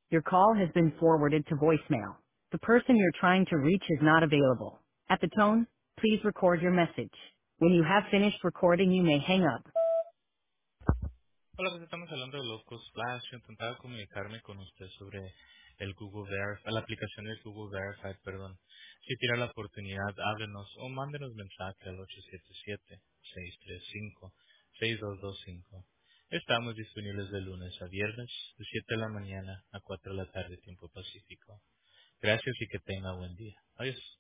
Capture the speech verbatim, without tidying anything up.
Your call has been forwarded to voicemail. The person you're trying to reach is not available. At the tone, please record your message. When you have finished recording, you may hang up. Hola, pues estamos hablando de Locos Flash. Yo intentaba comunicarme con usted sobre el Google Verify, la aplicación del Google Verify, perdón. Si tiene la oportunidad, háblenos o mándenos mensaje al ocho siete siete, seis tres cinco, seis dos dos cinco. Estamos disponibles de lunes a viernes, de siete de la mañana a cuatro de la tarde, tiempo pacífico. Gracias y que tenga buen día. Adiós.